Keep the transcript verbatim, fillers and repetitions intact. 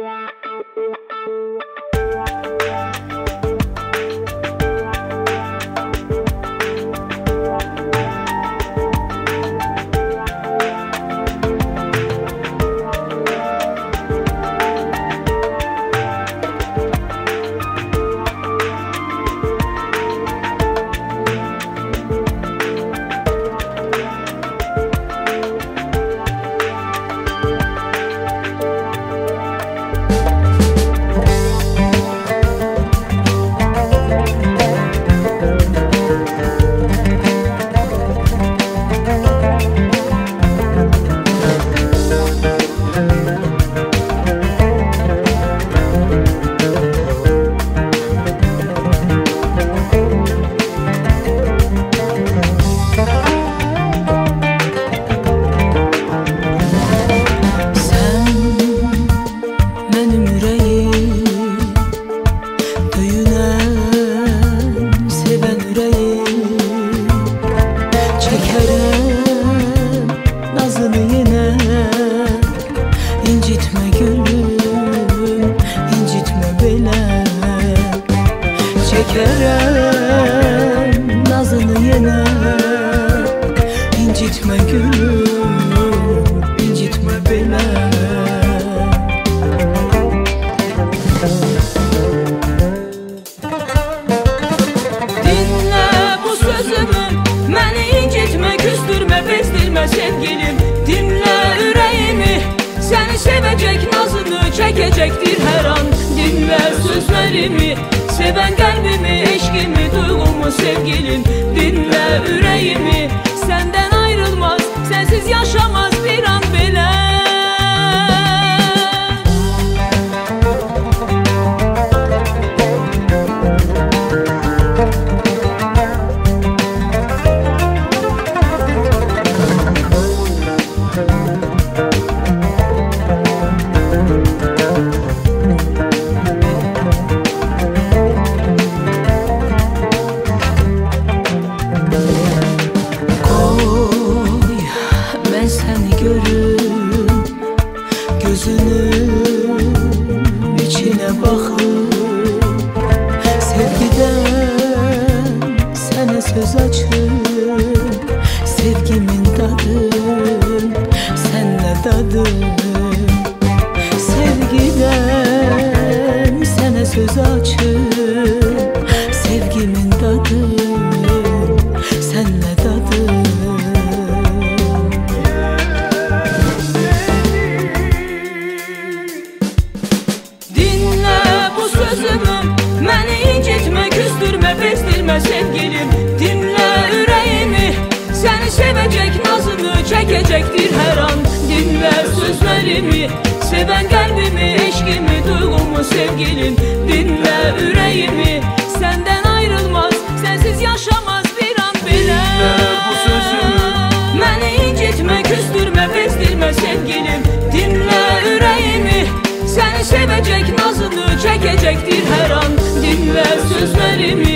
Çekerem nazını yine, incitme gülüm, incitme beni. Dinle bu sözümü, məni incitme, küstürme, bezdirme sevgilim. Dinle ürəyimi, səni sevecek, nazını çəkəcəkdir hər an. Dinle sözlərimi, seven kalbimi, eşkimi, duygumu sevgilim. Dinle ürəyimi, senden ayrılmaz, sensiz yaşamaz bir an bile. Gözünün içine bakıp sevgiden sana söz açıp, sevgimin tadın senle dadım. Sevgiden sana söz açıp, sevgimin tadın senle dadım. Məni incitme, küstürme, bezdirme sevgilim. Dinle ürəyimi, səni sevecek, nazını çəkəcəkdir hər an. Dinle sözlərimi, seven kalbimi, eşkimi, duygumu sevgilim. Dinle ürəyimi, senden ayrılmaz, sensiz yaşamaz bir an bile. Dinle bu sözümü, məni incitme, küstürme, bezdirme sevgilim. Dinle ürəyimi, səni sevecek, nazını çəkəcəkdir hər an. Dinle sözlərimi,